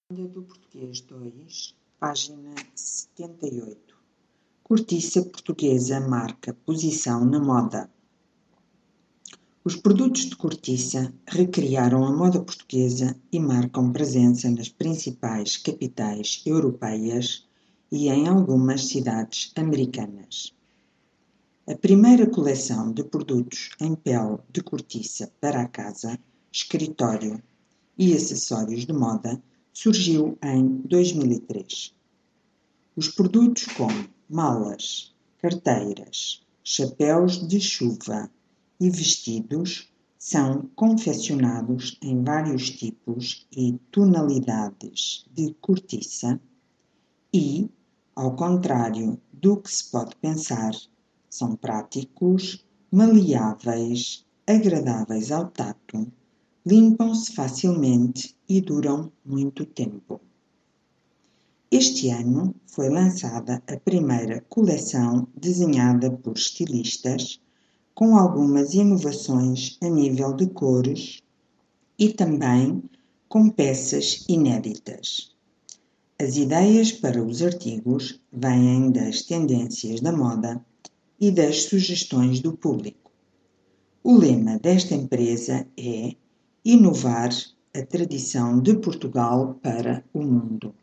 Do Português 2, página 78. Cortiça portuguesa marca posição na moda. Os produtos de cortiça recriaram a moda portuguesa e marcam presença nas principais capitais europeias e em algumas cidades americanas. A primeira coleção de produtos em pele de cortiça para a casa, escritório e acessórios de moda surgiu em 2003. Os produtos como malas, carteiras, chapéus de chuva e vestidos são confeccionados em vários tipos e tonalidades de cortiça e, ao contrário do que se pode pensar, são práticos, maleáveis, agradáveis ao tato, limpam-se facilmente e duram muito tempo. Este ano foi lançada a primeira coleção desenhada por estilistas, com algumas inovações a nível de cores e também com peças inéditas. As ideias para os artigos vêm das tendências da moda e das sugestões do público. O lema desta empresa é inovar a tradição de Portugal para o mundo.